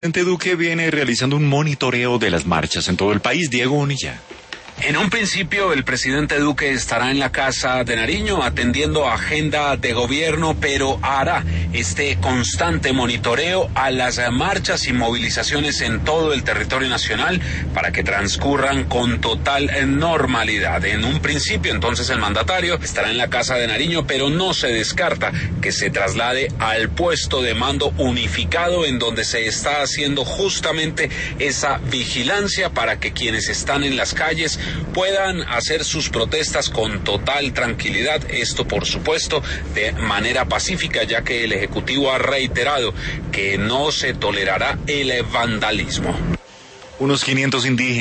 El presidente Duque viene realizando un monitoreo de las marchas en todo el país. Diego Bonilla. En un principio, el presidente Duque estará en la Casa de Nariño atendiendo agenda de gobierno, pero hará este constante monitoreo a las marchas y movilizaciones en todo el territorio nacional para que transcurran con total normalidad. En un principio, entonces, el mandatario estará en la Casa de Nariño, pero no se descarta que se traslade al puesto de mando unificado en donde se está haciendo justamente esa vigilancia para que quienes están en las calles puedan hacer sus protestas con total tranquilidad, esto por supuesto de manera pacífica, ya que el Ejecutivo ha reiterado que no se tolerará el vandalismo. Unos 500 indígenas